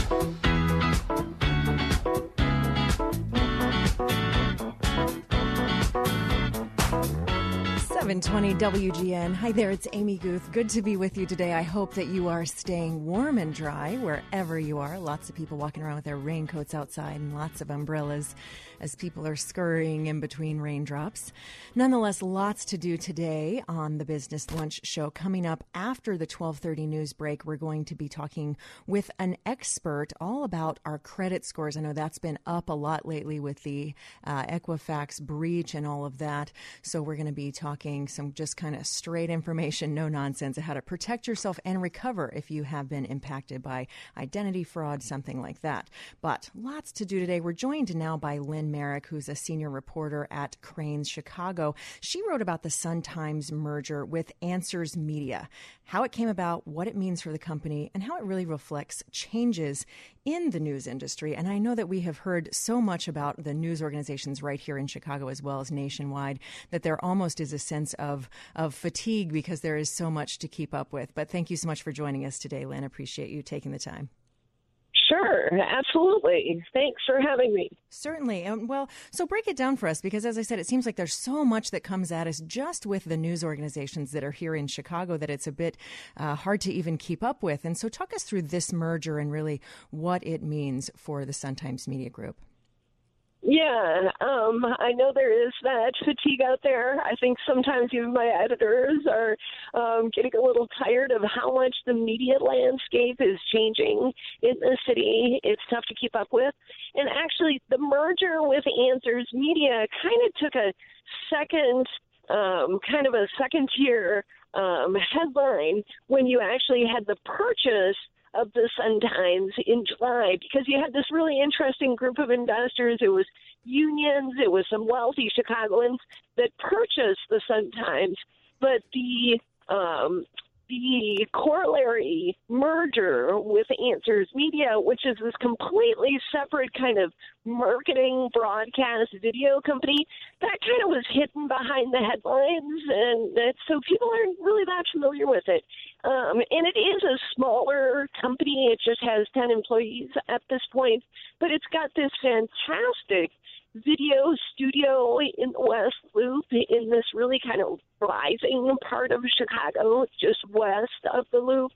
720 WGN. Hi there, it's Amy Guth. Good to be with you today. I hope that you are staying warm and dry wherever you are. Lots of people walking around with their raincoats outside and lots of umbrellas as people are scurrying in between raindrops. Nonetheless, lots to do today on the Business Lunch Show. Coming up after the 12:30 news break, we're going to be talking with an expert all about our credit scores. I know that's been up a lot lately with the Equifax breach and all of that. So we're going to be talking some just kind of straight information, no nonsense, how to protect yourself and recover if you have been impacted by identity fraud, something like that. But lots to do today. We're joined now by Lynn Merrick, who's a senior reporter at Crain's Chicago. She wrote about the Sun-Times merger with Answers Media, how it came about, what it means for the company, and how it really reflects changes in the news industry. And I know that we have heard so much about the news organizations right here in Chicago as well as nationwide that there almost is a sense of fatigue because there is so much to keep up with. But thank you so much for joining us today, Lynn. Appreciate you taking the time. Sure, absolutely. Thanks for having me. Certainly. Well, so break it down for us because, as I said, it seems like there's so much that comes at us just with the news organizations that are here in Chicago that it's a bit hard to even keep up with. And so talk us through this merger and really what it means for the Sun-Times Media Group. Yeah, I know there is that fatigue out there. I think sometimes even my editors are getting a little tired of how much the media landscape is changing in the city. It's tough to keep up with. And actually, the merger with Answers Media kind of took a second, kind of a second-tier headline when you actually had the purchase of the Sun-Times in July, because you had this really interesting group of investors. It was unions, it was some wealthy Chicagoans that purchased the Sun-Times, but the corollary merger with Answers Media, which is this completely separate kind of marketing broadcast video company, that kind of was hidden behind the headlines, and so people aren't really that familiar with it. And it is a smaller company. It just has 10 employees at this point, but it's got this fantastic video studio in the West Loop in this really kind of rising part of Chicago, just west of the Loop.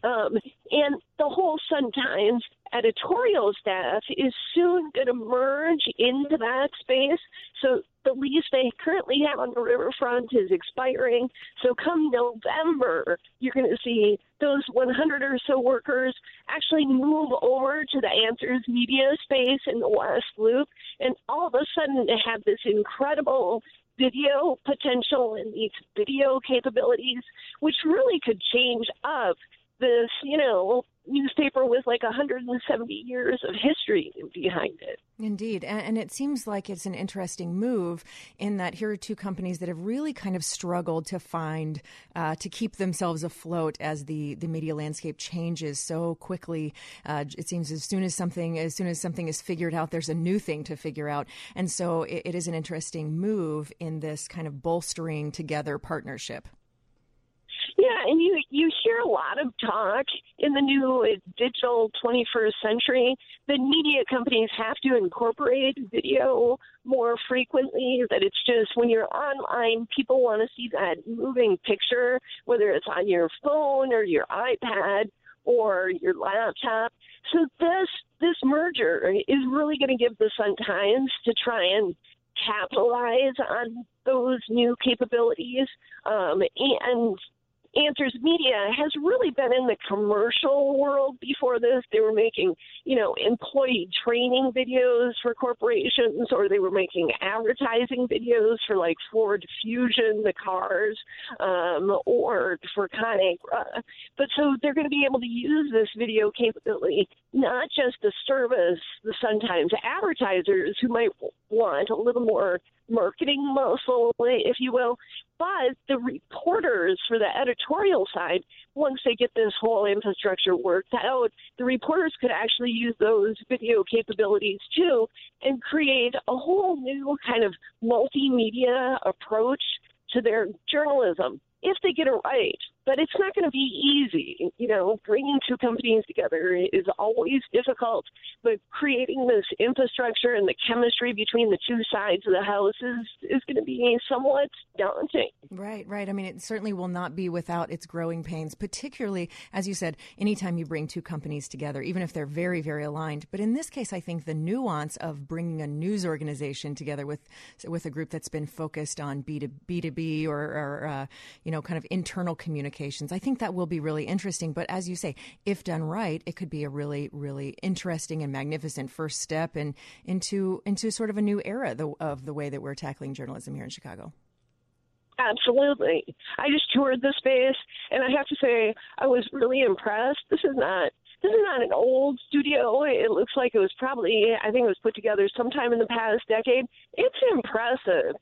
And the whole Sun-Times editorial staff is soon going to merge into that space. So the lease they currently have on the riverfront is expiring. So come November, you're going to see those 100 or so workers actually move over to the Answers Media space in the West Loop. And all of a sudden they have this incredible video potential and these video capabilities, which really could change up this, newspaper with like 170 years of history behind it. Indeed. And it seems like it's an interesting move in that here are two companies that have really kind of struggled to find, to keep themselves afloat as the media landscape changes so quickly. It seems as soon as something is figured out, there's a new thing to figure out. And so it is an interesting move in this kind of bolstering together partnership. Yeah, and you hear a lot of talk in the new digital 21st century that media companies have to incorporate video more frequently, that it's just when you're online, people want to see that moving picture, whether it's on your phone or your iPad or your laptop. So this merger is really going to give the Sun-Times to try and capitalize on those new capabilities, and Answers Media has really been in the commercial world before this. They were making, employee training videos for corporations, or they were making advertising videos for like Ford Fusion, the cars, or for ConAgra. But so they're going to be able to use this video capability not just to service the Sun-Times advertisers who might want a little more marketing muscle, if you will, but the reporters for the editorial side, once they get this whole infrastructure worked out, the reporters could actually use those video capabilities too and create a whole new kind of multimedia approach to their journalism if they get it right. but it's not going to be easy. Bringing two companies together is always difficult, but creating this infrastructure and the chemistry between the two sides of the house is going to be somewhat daunting. Right. I mean, it certainly will not be without its growing pains, particularly, as you said, anytime you bring two companies together, even if they're very, very aligned. But in this case, I think the nuance of bringing a news organization together with a group that's been focused on B2B or kind of internal communications, I think that will be really interesting. But as you say, if done right, it could be a really, really interesting and magnificent first step into sort of a new era of the way that we're tackling journalism here in Chicago. Absolutely. I just toured the space, and I have to say I was really impressed. This is not an old studio. It looks like it was I think it was put together sometime in the past decade. It's impressive.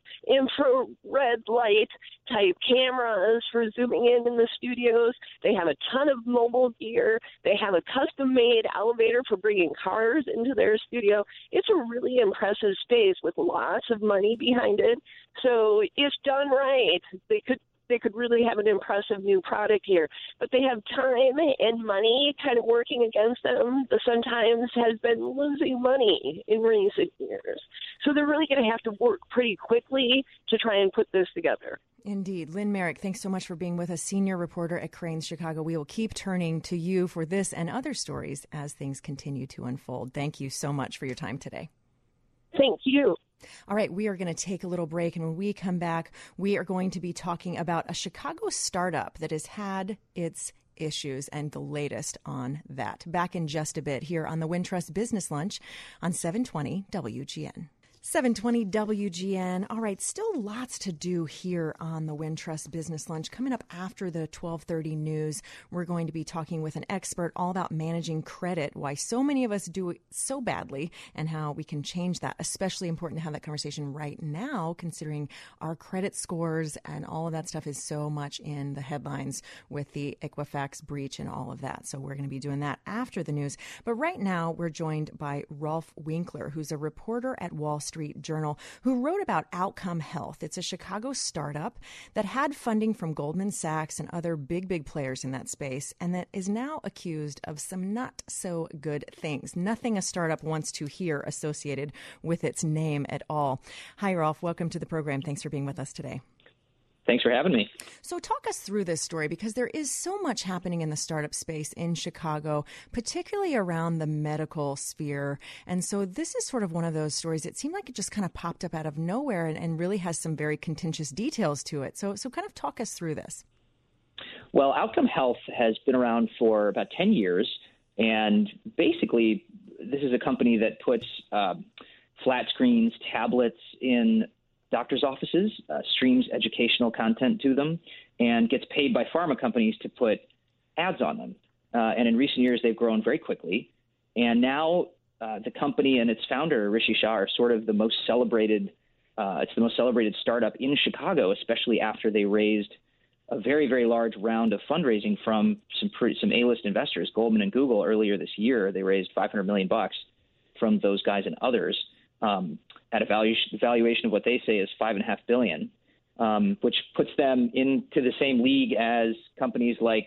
Infrared light type cameras for zooming in the studios. They have a ton of mobile gear. They have a custom-made elevator for bringing cars into their studio. It's a really impressive space with lots of money behind it. So if done right, they could really have an impressive new product here. But they have time and money kind of working against them. The Sun-Times has been losing money in recent years. So they're really going to have to work pretty quickly to try and put this together. Indeed. Lynn Merrick, thanks so much for being with us, senior reporter at Crain's Chicago. We will keep turning to you for this and other stories as things continue to unfold. Thank you so much for your time today. Thank you. All right, we are going to take a little break, and when we come back, we are going to be talking about a Chicago startup that has had its issues and the latest on that. Back in just a bit here on the Wintrust Business Lunch on 720 WGN. 720 WGN. All right, still lots to do here on the Wintrust Business Lunch. Coming up after the 12:30 news, we're going to be talking with an expert all about managing credit, why so many of us do it so badly, and how we can change that. Especially important to have that conversation right now, considering our credit scores and all of that stuff is so much in the headlines with the Equifax breach and all of that. So we're going to be doing that after the news. But right now, we're joined by Rolf Winkler, who's a reporter at Wall Street Journal, who wrote about Outcome Health. It's a Chicago startup that had funding from Goldman Sachs and other big players in that space, and that is now accused of some not so good things. Nothing a startup wants to hear associated with its name at all. Hi, Rolf. Welcome to the program. Thanks for being with us today. Thanks for having me. So talk us through this story, because there is so much happening in the startup space in Chicago, particularly around the medical sphere. And so this is sort of one of those stories. It seemed like it just kind of popped up out of nowhere and really has some very contentious details to it. So kind of talk us through this. Well, Outcome Health has been around for about 10 years. And basically, this is a company that puts flat screens, tablets in doctors' offices, streams educational content to them, and gets paid by pharma companies to put ads on them. And in recent years, they've grown very quickly. And now the company and its founder, Rishi Shah, are sort of the most celebrated. It's the most celebrated startup in Chicago, especially after they raised a very, very large round of fundraising from some A-list investors, Goldman and Google. Earlier this year, they raised $500 million from those guys and others. At a valuation of what they say is $5.5 billion, which puts them into the same league as companies like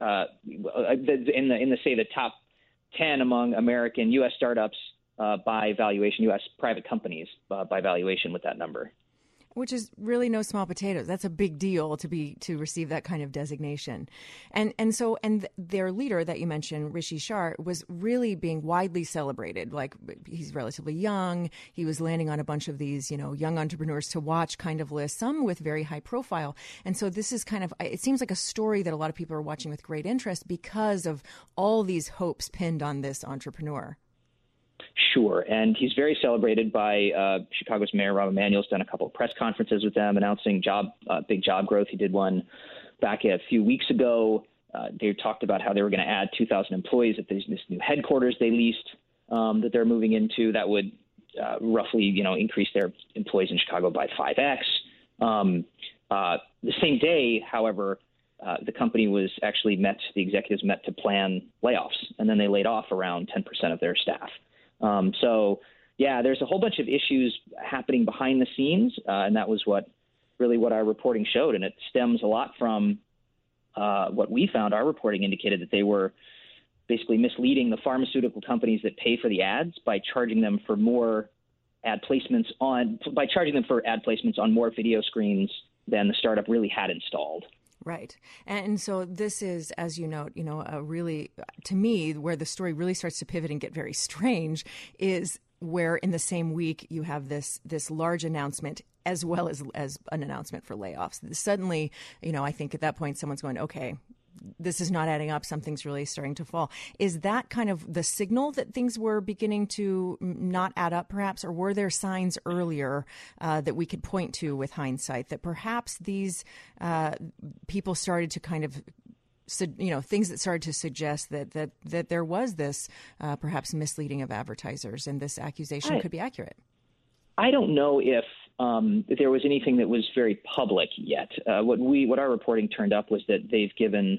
in the top 10 among American U.S. startups by valuation, U.S. private companies by valuation with that number. Which is really no small potatoes. That's a big deal to receive that kind of designation. And their leader that you mentioned, Rishi Shah, was really being widely celebrated. Like, he's relatively young. He was landing on a bunch of these, young entrepreneurs to watch kind of lists, some with very high profile. And so this is kind of, it seems like a story that a lot of people are watching with great interest because of all these hopes pinned on this entrepreneur. Sure. And he's very celebrated by Chicago's Mayor Rahm Emanuel's done a couple of press conferences with them announcing big job growth. He did one back a few weeks ago. They talked about how they were going to add 2,000 employees at this new headquarters they leased that they're moving into. That would roughly, increase their employees in Chicago by 5x. The same day, however, the company the executives met to plan layoffs, and then they laid off around 10% of their staff. There's a whole bunch of issues happening behind the scenes, and that was what our reporting showed. And it stems a lot from what we found, our reporting indicated that they were basically misleading the pharmaceutical companies that pay for the ads by charging them for more ad placements on more video screens than the startup really had installed. Right. And so this is, as you note, a really, to me, where the story really starts to pivot and get very strange is where in the same week you have this large announcement as well as an announcement for layoffs. Suddenly, I think at that point someone's going, okay, this is not adding up. Something's really starting to fall. Is that kind of the signal that things were beginning to not add up, perhaps? Or were there signs earlier that we could point to with hindsight that perhaps these people started to kind of, things that started to suggest that there was this perhaps misleading of advertisers and this accusation could be accurate? I don't know if there was anything that was very public yet. What our reporting turned up was that they've given,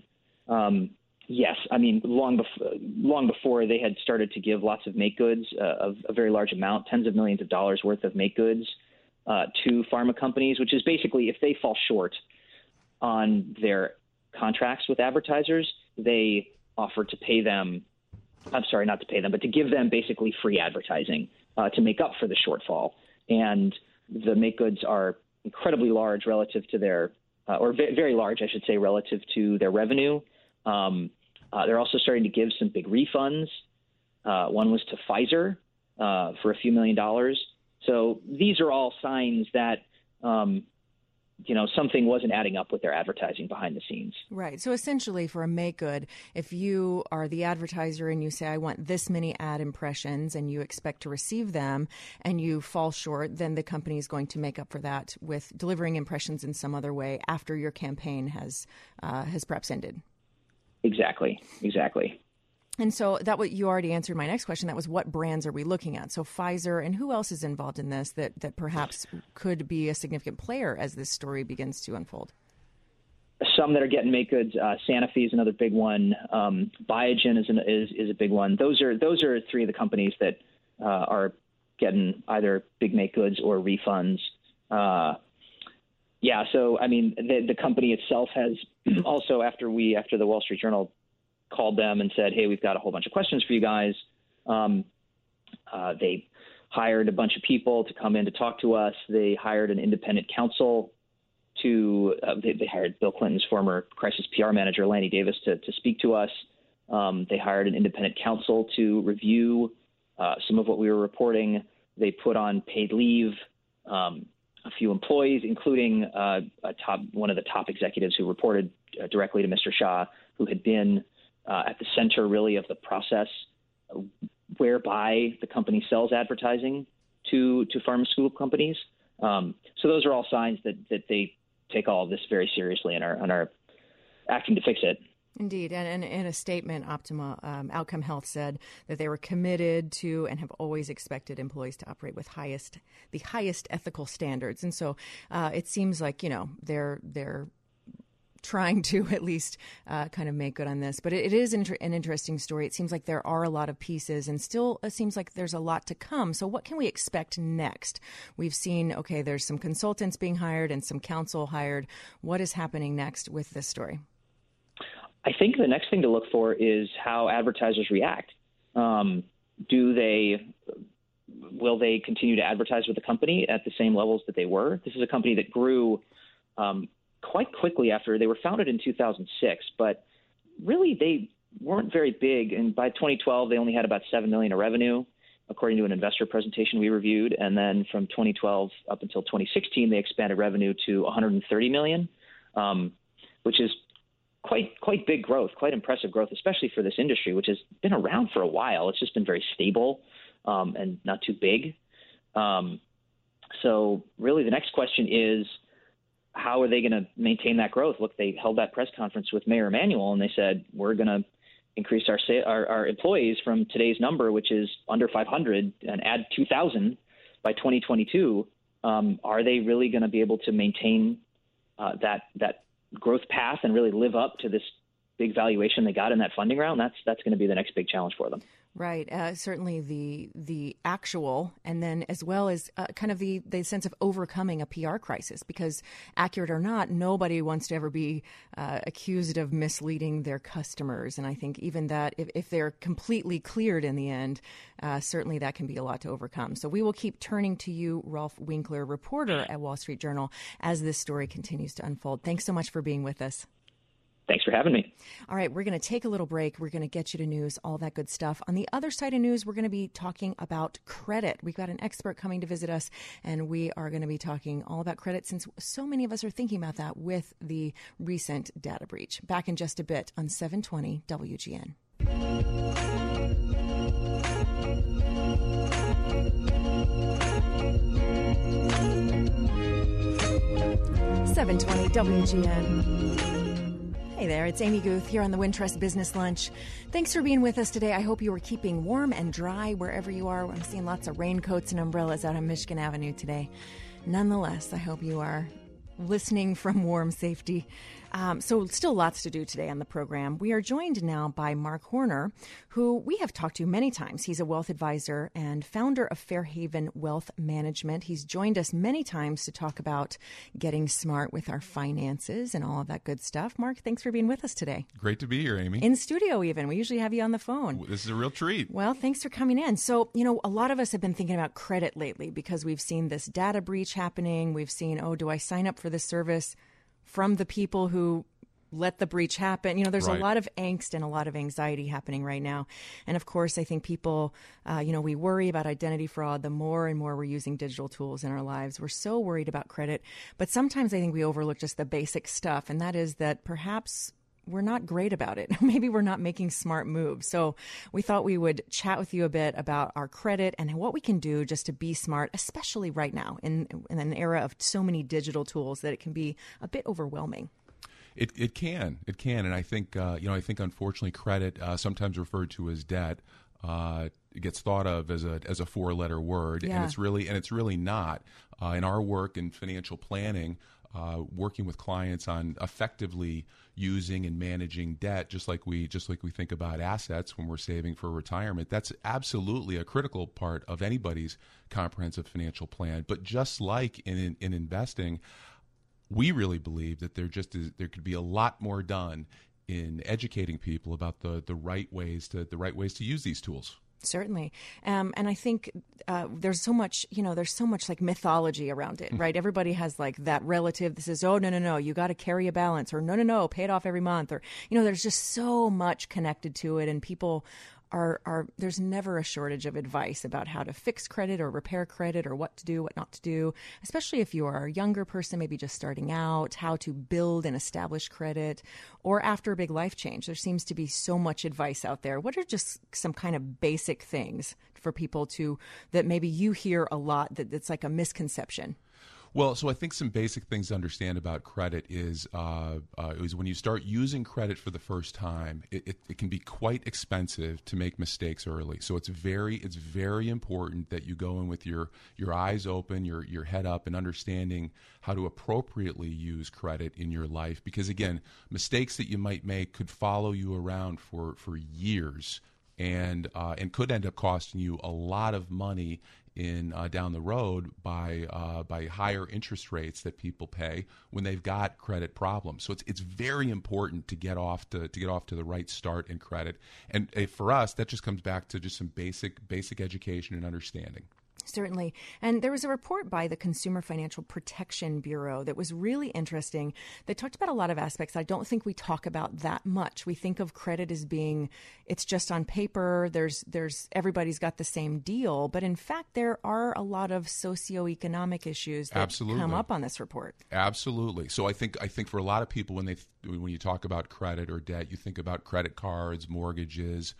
long before they had started to give lots of make goods of a very large amount, tens of millions of dollars worth of make goods to pharma companies, which is basically if they fall short on their contracts with advertisers, they offer to pay them. I'm sorry, not to pay them, but to give them basically free advertising to make up for the shortfall. And the make goods are incredibly large relative to their, or very large, I should say, relative to their revenue. They're also starting to give some big refunds. One was to Pfizer for a few $1 million. So these are all signs that, something wasn't adding up with their advertising behind the scenes. Right. So essentially for a make good, if you are the advertiser and you say, I want this many ad impressions and you expect to receive them and you fall short, then the company is going to make up for that with delivering impressions in some other way after your campaign has perhaps ended. Exactly. And so you already answered my next question. That was what brands are we looking at? So Pfizer, and who else is involved in this that perhaps could be a significant player as this story begins to unfold? Some that are getting make goods. Sanofi is another big one. Biogen is a big one. Those are three of the companies that are getting either big make goods or refunds. So I mean, the company itself has also after the Wall Street Journal called them and said, hey, we've got a whole bunch of questions for you guys. They hired a bunch of people to come in to talk to us. They hired an independent counsel they hired Bill Clinton's former crisis PR manager, Lanny Davis, to speak to us. They hired an independent counsel to review some of what we were reporting. They put on paid leave a few employees, including one of the top executives who reported directly to Mr. Shah, who had been at the center, really, of the process whereby the company sells advertising to pharmaceutical companies. So those are all signs that they take all of this very seriously and are acting to fix it. Indeed. And in a statement, Optima Outcome Health said that they were committed to and have always expected employees to operate with the highest ethical standards. And so it seems like, they're trying to at least kind of make good on this. But it is an interesting story. It seems like there are a lot of pieces and still it seems like there's a lot to come. So what can we expect next? We've seen, there's some consultants being hired and some counsel hired. What is happening next with this story? I think the next thing to look for is how advertisers react. Will they continue to advertise with the company at the same levels that they were? This is a company that grew quite quickly after they were founded in 2006, but really they weren't very big. And by 2012, they only had about $7 million of revenue, according to an investor presentation we reviewed. And then from 2012 up until 2016, they expanded revenue to $130 million, which is quite big growth, quite impressive growth, especially for this industry, which has been around for a while. It's just been very stable and not too big. So really the next question is, how are they going to maintain that growth? Look, they held that press conference with Mayor Emanuel, and they said, we're going to increase our employees from today's number, which is under 500, and add 2,000 by 2022. Are they really going to be able to maintain that growth path and really live up to this big valuation they got in that funding round? That's going to be the next big challenge for them. Right. Certainly the actual, and then as well as kind of the sense of overcoming a PR crisis, because accurate or not, nobody wants to ever be accused of misleading their customers. And I think even that, if they're completely cleared in the end, certainly that can be a lot to overcome. So we will keep turning to you, Rolf Winkler, reporter at Wall Street Journal, as this story continues to unfold. Thanks so much for being with us. Thanks for having me. All right, we're going to take a little break. We're going to get you to news, all that good stuff. On the other side of news, we're going to be talking about credit. We've got an expert coming to visit us, and we are going to be talking all about credit since so many of us are thinking about that with the recent data breach. Back in just a bit on 720 WGN. 720 WGN. Hey there, it's Amy Guth here on the Wintrust Business Lunch. Thanks for being with us today. I hope you are keeping warm and dry wherever you are. I'm seeing lots of raincoats and umbrellas out on Michigan Avenue today. Nonetheless, I hope you are listening from warm safety. So still lots to do today on the program. We are joined now by Mark Horner, who we have talked to many times. He's a wealth advisor and founder of Fairhaven Wealth Management. He's joined us many times to talk about getting smart with our finances and all of that good stuff. Mark, thanks for being with us today. Great to be here, Amy. In studio even. We usually have you on the phone. This is a real treat. Well, thanks for coming in. So, a lot of us have been thinking about credit lately because we've seen this data breach happening. We've seen, do I sign up for this service from the people who let the breach happen? There's Right. a lot of angst and a lot of anxiety happening right now. And of course, I think people, we worry about identity fraud the more and more we're using digital tools in our lives. We're so worried about credit. But sometimes I think we overlook just the basic stuff. And that is that perhaps we're not great about it. Maybe we're not making smart moves. So we thought we would chat with you a bit about our credit and what we can do just to be smart, especially right now in an era of so many digital tools that it can be a bit overwhelming. It can, and I think unfortunately credit, sometimes referred to as debt, it gets thought of as a four-letter word, Yeah. and it's really not. In our work in financial planning, working with clients on effectively using and managing debt, just like we think about assets when we're saving for retirement. That's absolutely a critical part of anybody's comprehensive financial plan. But just like in investing, we really believe that there could be a lot more done in educating people about the right ways to use these tools. Certainly. And I think there's so much like mythology around it, right? Everybody has like that relative that says, oh, no, you got to carry a balance, or no, pay it off every month. Or, there's just so much connected to it. And people are there's never a shortage of advice about how to fix credit or repair credit or what to do, what not to do, especially if you are a younger person, maybe just starting out, how to build and establish credit, or after a big life change. There seems to be so much advice out there. What are just some kind of basic things for people that maybe you hear a lot that's like a misconception? Well, so I think some basic things to understand about credit is when you start using credit for the first time, it can be quite expensive to make mistakes early. So it's very important that you go in with your eyes open, your head up, and understanding how to appropriately use credit in your life. Because again, mistakes that you might make could follow you around for years, and could end up costing you a lot of money down the road by higher interest rates that people pay when they've got credit problems. So it's very important to get off to the right start in credit. And for us, that just comes back to just some basic education and understanding. Certainly. And there was a report by the Consumer Financial Protection Bureau that was really interesting. They talked about a lot of aspects I don't think we talk about that much. We think of credit as being, it's just on paper, there's everybody's got the same deal. But in fact, there are a lot of socioeconomic issues that come up on this report. Absolutely. So I think for a lot of people, when you talk about credit or debt, you think about credit cards, mortgages,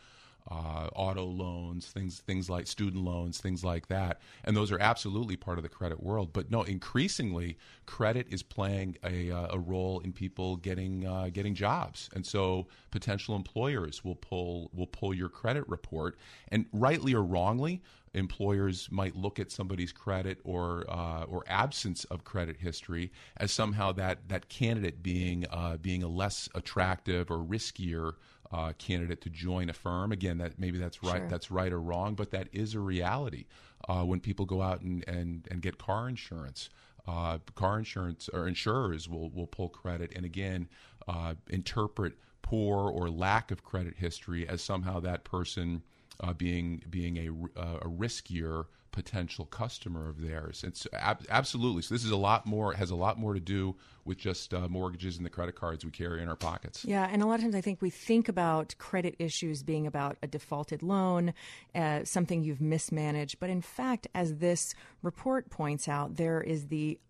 auto loans, things like student loans, things like that. And those are absolutely part of the credit world. But no, increasingly, credit is playing a role in people getting jobs. And so potential employers will pull your credit report. And rightly or wrongly, employers might look at somebody's credit or absence of credit history as somehow that candidate being a less attractive or riskier candidate to join a firm. Again, that's right. Sure. That's right or wrong, but that is a reality. When people go out and get car insurance or insurers will pull credit and again interpret poor or lack of credit history as somehow that person being a riskier potential customer of theirs. It's absolutely. So this is has a lot more to do with just mortgages and the credit cards we carry in our pockets. Yeah, and a lot of times I think we think about credit issues being about a defaulted loan, something you've mismanaged. But in fact, as this report points out, there's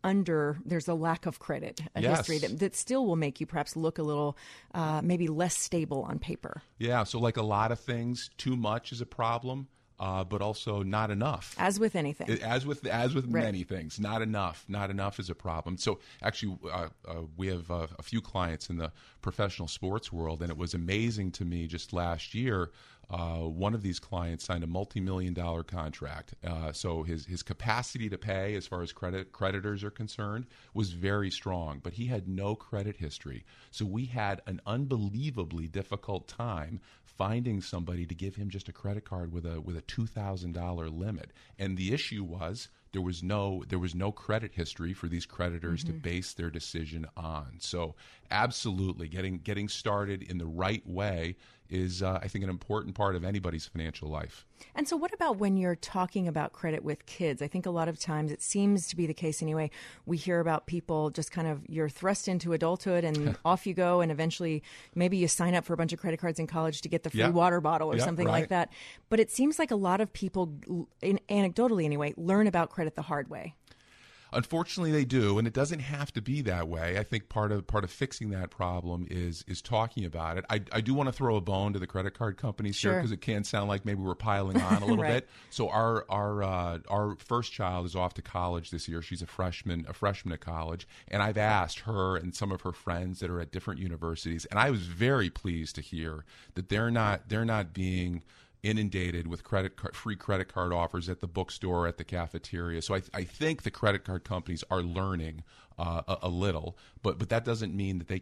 a lack of credit, history that still will make you perhaps look a little maybe less stable on paper. Yeah, so like a lot of things, too much is a problem. But also not enough. As with anything. As with many things, not enough. Not enough is a problem. So actually, we have a few clients in the professional sports world, and it was amazing to me just last year. One of these clients signed a multi-million-dollar contract. So his capacity to pay, as far as creditors are concerned, was very strong. But he had no credit history. So we had an unbelievably difficult time finding somebody to give him just a credit card with a $2,000 limit. And the issue was there was no credit history for these creditors to base their decision on. So absolutely, getting started in the right way is, I think, an important part of anybody's financial life. And so what about when you're talking about credit with kids? I think a lot of times, it seems to be the case anyway, we hear about people just kind of, you're thrust into adulthood and off you go, and eventually maybe you sign up for a bunch of credit cards in college to get the free water bottle or something like that. But it seems like a lot of people, anecdotally anyway, learn about credit the hard way. Unfortunately, they do, and it doesn't have to be that way. I think part of fixing that problem is talking about it. I do want to throw a bone to the credit card companies here because it can sound like maybe we're piling on a little bit. So our first child is off to college this year. She's a freshman at college, and I've asked her and some of her friends that are at different universities, and I was very pleased to hear that they're not being inundated with free credit card offers at the bookstore, at the cafeteria. So I think the credit card companies are learning a little, but that doesn't mean that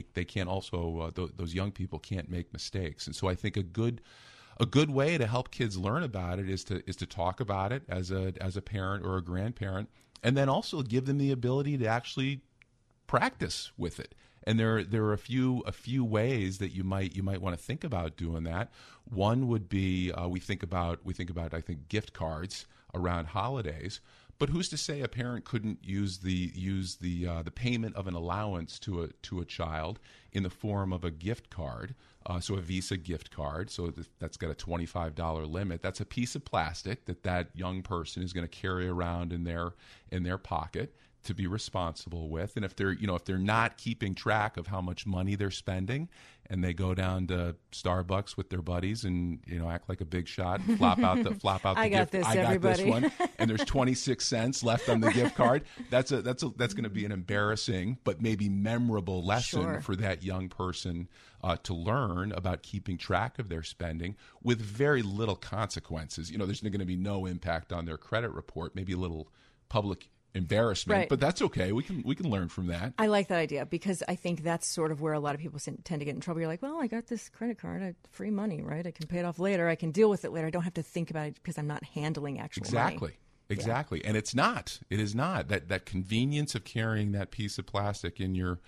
those young people can't make mistakes. And so I think a good way to help kids learn about it is to talk about it as a parent or a grandparent, and then also give them the ability to actually practice with it. And there are a few ways that you might want to think about doing that. One would be we think about I think gift cards around holidays. But who's to say a parent couldn't use the payment of an allowance to a child in the form of a gift card? So a Visa gift card. So that's got a $25 limit. That's a piece of plastic that young person is going to carry around in their pocket to be responsible with. And if they're not keeping track of how much money they're spending, and they go down to Starbucks with their buddies and act like a big shot, flop out the gift. I got this one, and there's 26 cents left on the gift card. That's going to be an embarrassing but maybe memorable lesson for that young person to learn about keeping track of their spending with very little consequences. There's going to be no impact on their credit report, maybe a little public embarrassment, but that's okay. We can learn from that. I like that idea because I think that's sort of where a lot of people tend to get in trouble. You're like, well, I got this credit card, free money, right? I can pay it off later. I can deal with it later. I don't have to think about it because I'm not handling actual money. Exactly. And it is not that convenience of carrying that piece of plastic in your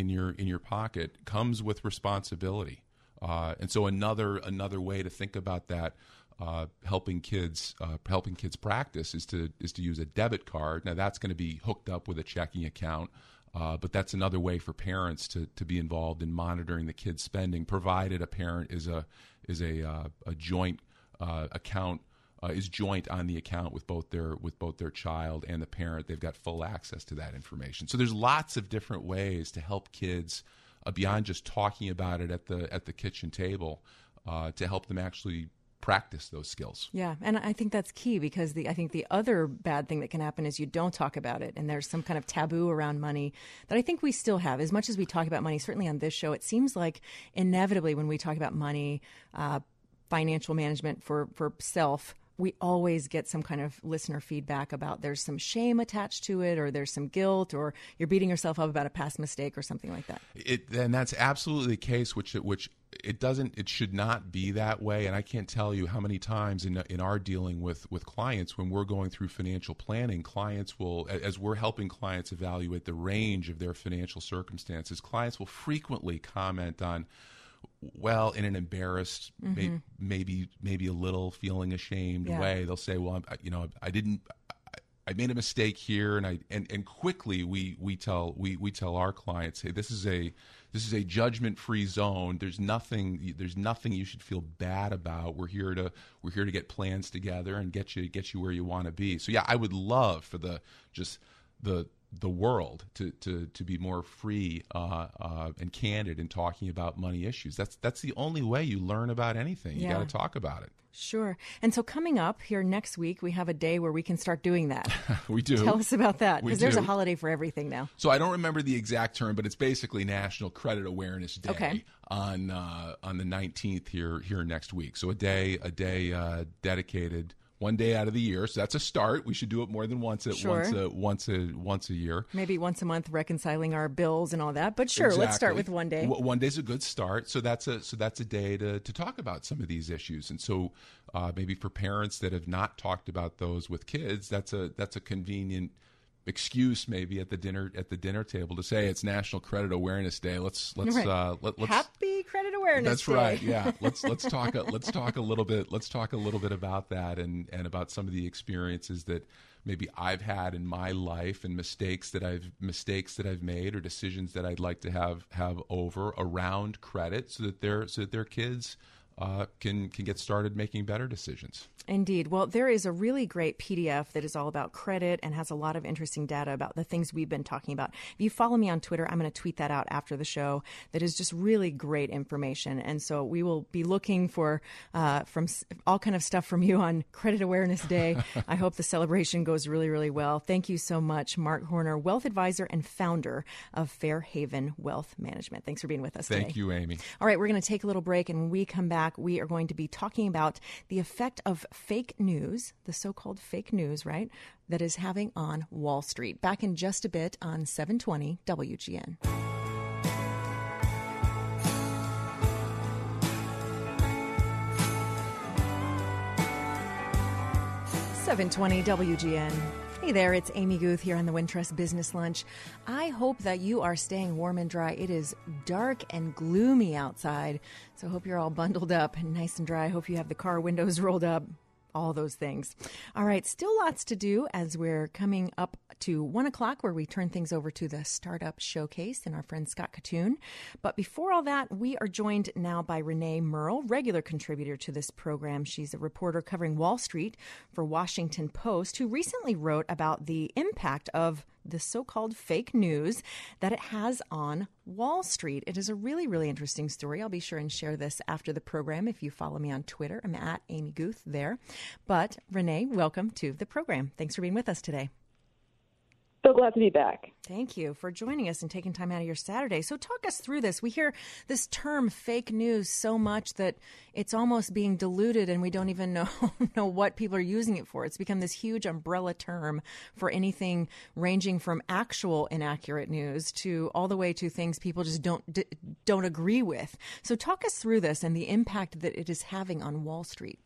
pocket comes with responsibility. And so another way to think about that, helping kids practice is to use a debit card. Now that's going to be hooked up with a checking account, but that's another way for parents to be involved in monitoring the kids' spending, provided a parent is a joint account. Is joint on the account with both their child and the parent. They've got full access to that information. So there's lots of different ways to help kids beyond just talking about it at the kitchen table, to help them actually practice those skills. Yeah, and I think that's key because I think the other bad thing that can happen is you don't talk about it, and there's some kind of taboo around money that I think we still have. As much as we talk about money, certainly on this show, it seems like inevitably when we talk about money, financial management for self, we always get some kind of listener feedback about there's some shame attached to it, or there's some guilt, or you're beating yourself up about a past mistake or something like that. And that's absolutely the case, which it should not be that way. And I can't tell you how many times in our dealing with clients, when we're going through financial planning, clients will, as we're helping clients evaluate the range of their financial circumstances, clients will frequently comment on, well, in an embarrassed, maybe a little feeling ashamed way. They'll say, well, I made a mistake here, and quickly we tell our clients, hey, this is a judgment-free zone. There's nothing you should feel bad about. We're here to get plans together and get you where you want to be. So yeah, I would love for the world to be more free and candid in talking about money issues. That's the only way you learn about anything. You got to talk about it. Sure. And so coming up here next week, we have a day where we can start doing that. We do. Tell us about that, because there's a holiday for everything now. So I don't remember the exact term, but it's basically National Credit Awareness Day on the 19th here next week. So a day dedicated. One day out of the year, so that's a start. We should do it more than once a year. Maybe once a month, reconciling our bills and all that. But sure, Let's start with one day. One day's a good start. So that's a day to talk about some of these issues. And so maybe for parents that have not talked about those with kids, that's a convenient excuse maybe at the dinner table to say it's National Credit Awareness Day. Let's Happy Credit Awareness That's Day. right. Yeah. Let's talk a little bit about that and about some of the experiences that maybe I've had in my life and mistakes that I've made or decisions that I'd like to have over around credit so that their kids can get started making better decisions. Indeed. Well, there is a really great PDF that is all about credit and has a lot of interesting data about the things we've been talking about. If you follow me on Twitter, I'm going to tweet that out after the show. That is just really great information. And so we will be looking for from all kind of stuff from you on Credit Awareness Day. I hope the celebration goes really, really well. Thank you so much, Mark Horner, wealth advisor and founder of Fairhaven Wealth Management. Thanks for being with us today. Thank you, Amy. All right, we're going to take a little break, and when we come back, we are going to be talking about the effect of fake news, the so-called fake news, right, that is having on Wall Street. Back in just a bit on 720 WGN. .720 WGN. Hey there, it's Amy Guth here on the Wintrust Business Lunch. I hope that you are staying warm and dry. It is dark and gloomy outside, so I hope you're all bundled up and nice and dry. I hope you have the car windows rolled up, all those things. All right, still lots to do as we're coming up to 1 o'clock, where we turn things over to the Startup Showcase and our friend Scott Katoon. But before all that, we are joined now by Renee Merle, regular contributor to this program. She's a reporter covering Wall Street for Washington Post, who recently wrote about the impact of the so-called fake news that it has on Wall Street. It is a really, really interesting story. I'll be sure and share this after the program. If you follow me on Twitter, I'm at Amy Guth there. But Renee, welcome to the program. Thanks for being with us today. So glad to be back. Thank you for joining us and taking time out of your Saturday. So talk us through this. We hear this term fake news so much that it's almost being diluted, and we don't even know what people are using it for. It's become this huge umbrella term for anything ranging from actual inaccurate news to all the way to things people just don't agree with. So talk us through this and the impact that it is having on Wall Street.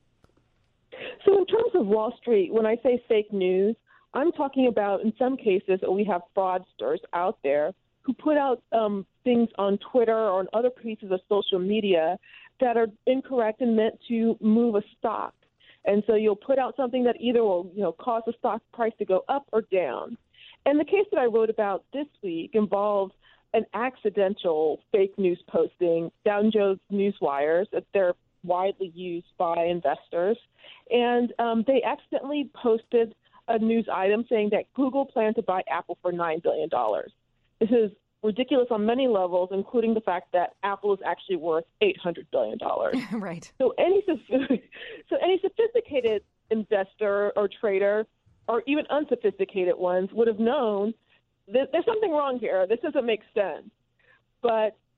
So in terms of Wall Street, when I say fake news, I'm talking about, in some cases, we have fraudsters out there who put out things on Twitter or on other pieces of social media that are incorrect and meant to move a stock. And so you'll put out something that either will, cause the stock price to go up or down. And the case that I wrote about this week involved an accidental fake news posting, Dow Jones Newswires, that they're widely used by investors. And they accidentally posted a news item saying that Google planned to buy Apple for $9 billion. This is ridiculous on many levels, including the fact that Apple is actually worth $800 billion. Right. So any sophisticated investor or trader, or even unsophisticated ones, would have known that there's something wrong here. This doesn't make sense. But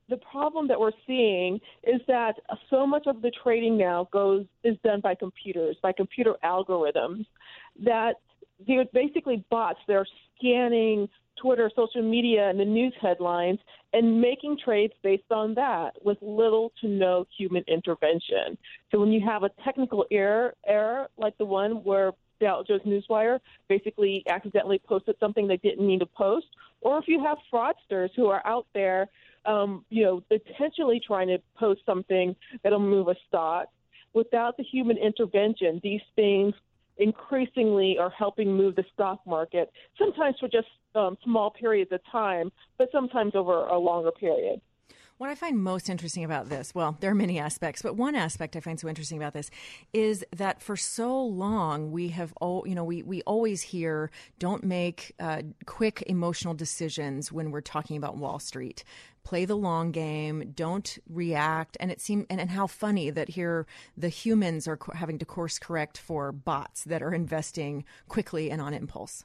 the problem that we're seeing is that so much of the trading now is done by computers, by computer algorithms, that they're basically bots. They're scanning Twitter, social media, and the news headlines and making trades based on that with little to no human intervention. So when you have a technical error like the one where Dow Jones Newswire basically accidentally posted something they didn't need to post, or if you have fraudsters who are out there, intentionally trying to post something that'll move a stock, without the human intervention, these things increasingly are helping move the stock market, sometimes for just small periods of time, but sometimes over a longer period. What I find most interesting about this, well, there are many aspects, but one aspect I find so interesting about this is that for so long we have, we always hear, don't make quick emotional decisions when we're talking about Wall Street. Play the long game, don't react. And it seems, and how funny that here the humans are having to course correct for bots that are investing quickly and on impulse.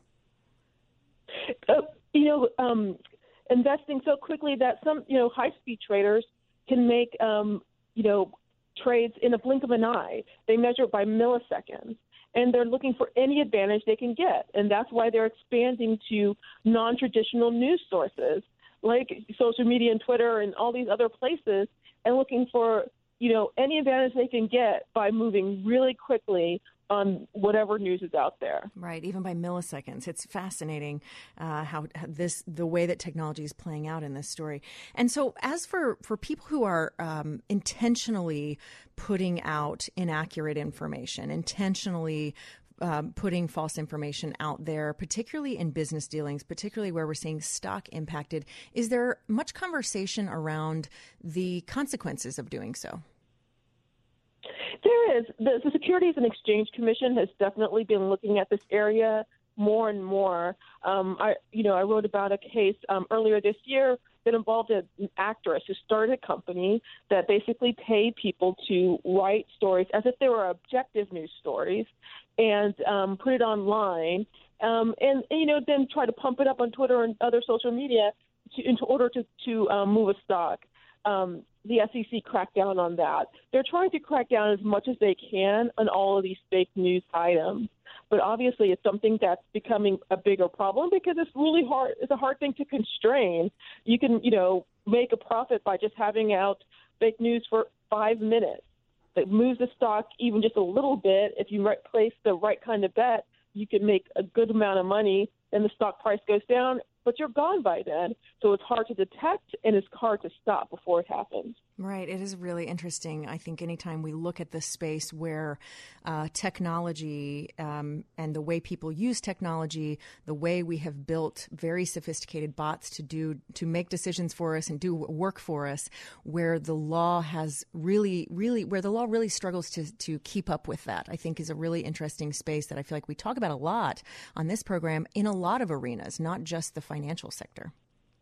Investing so quickly that some, high-speed traders can make, trades in a blink of an eye. They measure it by milliseconds, and they're looking for any advantage they can get. And that's why they're expanding to non-traditional news sources like social media and Twitter and all these other places, and looking for, any advantage they can get by moving really quickly on whatever news is out there. Right, even by milliseconds. It's fascinating how the way that technology is playing out in this story. And so as for people who are intentionally putting out inaccurate information, intentionally putting false information out there, particularly in business dealings, particularly where we're seeing stock impacted, is there much conversation around the consequences of doing so? There is. The Securities and Exchange Commission has definitely been looking at this area more and more. I wrote about a case earlier this year that involved an actress who started a company that basically paid people to write stories as if they were objective news stories and put it online and then try to pump it up on Twitter and other social media in order to move a stock. The SEC cracked down on that. They're trying to crack down as much as they can on all of these fake news items. But obviously it's something that's becoming a bigger problem because it's really hard. It's a hard thing to constrain. You can, make a profit by just having out fake news for 5 minutes. That moves the stock even just a little bit. If you place the right kind of bet, you can make a good amount of money, and the stock price goes down, but you're gone by then. So it's hard to detect, and it's hard to stop before it happens. Right. It is really interesting. I think anytime we look at this space where technology and the way people use technology, the way we have built very sophisticated bots to make decisions for us and do work for us, where the law has really struggles to keep up with that, I think is a really interesting space that I feel like we talk about a lot on this program in a lot of arenas, not just the financial sector.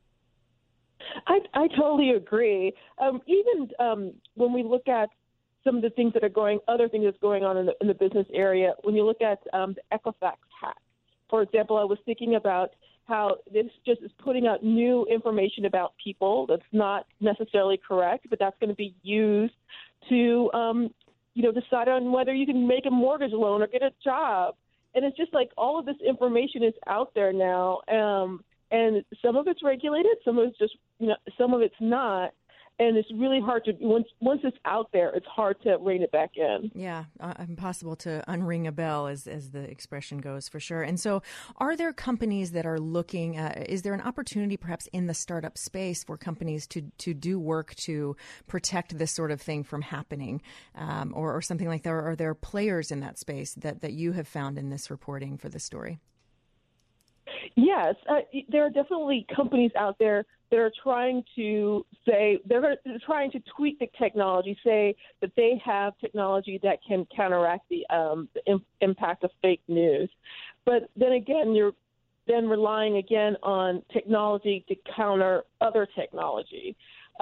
I totally agree. Even when we look at some of the things other things that's going on in the business area, when you look at the Equifax hack, for example, I was thinking about how this just is putting out new information about people that's not necessarily correct, but that's going to be used to, decide on whether you can make a mortgage loan or get a job. And it's just like all of this information is out there now. And some of it's regulated, some of it's just, some of it's not. And it's really hard to, once it's out there, it's hard to rein it back in. Yeah, impossible to unring a bell, as the expression goes, for sure. And so are there companies that are looking, is there an opportunity perhaps in the startup space for companies to do work to protect this sort of thing from happening or something like that? Or are there players in that space that you have found in this reporting for this story? Yes, there are definitely companies out there that are trying to they're trying to tweak the technology, say that they have technology that can counteract the impact of fake news. But then again, you're then relying again on technology to counter other technology.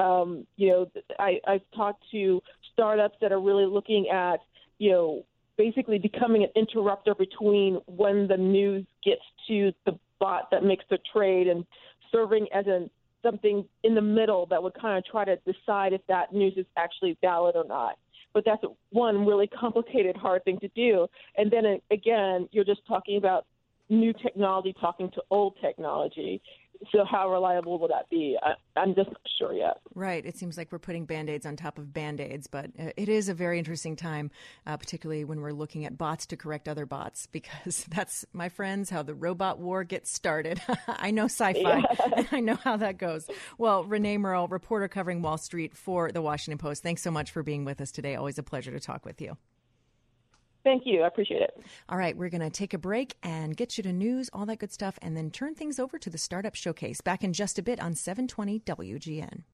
I've talked to startups that are really looking at, basically becoming an interrupter between when the news gets to the bot that makes the trade and serving as something in the middle that would kind of try to decide if that news is actually valid or not. But that's one really complicated, hard thing to do. And then again, you're just talking about new technology talking to old technology. So how reliable will that be? I'm just not sure yet. Right. It seems like we're putting Band-Aids on top of Band-Aids, but it is a very interesting time, particularly when we're looking at bots to correct other bots, because that's, my friends, how the robot war gets started. I know sci-fi, and I know how that goes. Well, Renee Merle, reporter covering Wall Street for The Washington Post, thanks so much for being with us today. Always a pleasure to talk with you. Thank you. I appreciate it. All right, we're going to take a break and get you to news, all that good stuff, and then turn things over to the Startup Showcase back in just a bit on 720 WGN.